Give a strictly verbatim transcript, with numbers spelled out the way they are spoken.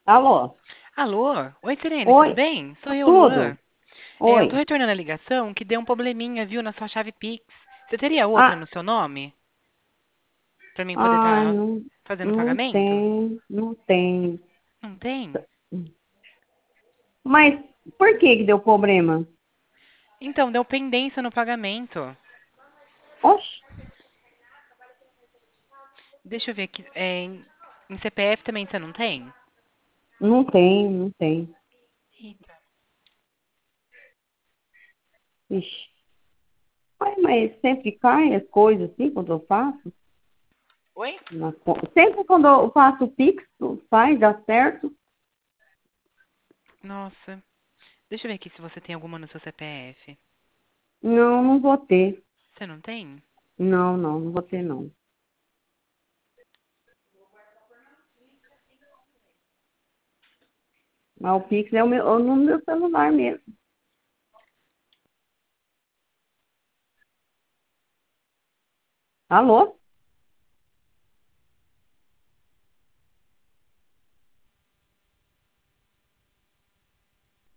Alô? Alô? Oi, Sirene, tudo Oi, bem? Sou eu, Luan. tudo? É, eu tô Oi. retornando a ligação que deu um probleminha, viu, na sua chave Pix. Você teria outra Ah, no seu nome? Pra mim poder ai, estar não, fazendo não pagamento? tem, não tem. Não tem? Mas por que que deu problema? Então, deu pendência no pagamento. Oxe, Deixa eu ver aqui. É, em, em C P F também você não tem? não tem, não tem. Eita. Ixi. Ai, mas sempre cai as coisas assim quando eu faço? Oi? Na co- sempre quando eu faço o Pix, faz, dá certo? Nossa. Deixa eu ver aqui se você tem alguma no seu C P F. Não, não vou ter. Você não tem? Não, não, não vou ter não. Mas o Pix é o meu, é no meu celular mesmo. Alô?